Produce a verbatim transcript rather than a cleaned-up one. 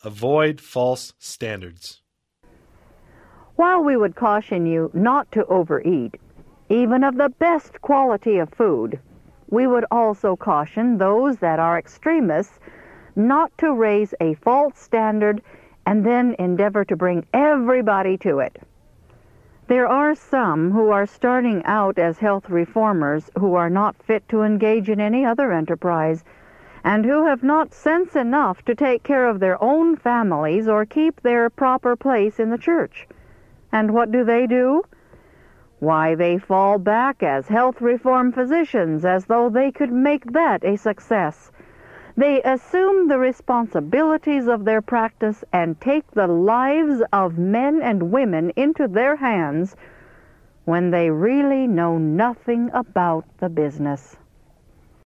Avoid false standards. While we would caution you not to overeat, even of the best quality of food, we would also caution those that are extremists not to raise a false standard and then endeavor to bring everybody to it. There are some who are starting out as health reformers who are not fit to engage in any other enterprise and who have not sense enough to take care of their own families or keep their proper place in the church. And what do they do? Why, they fall back as health reform physicians as though they could make that a success. They assume the responsibilities of their practice and take the lives of men and women into their hands when they really know nothing about the business.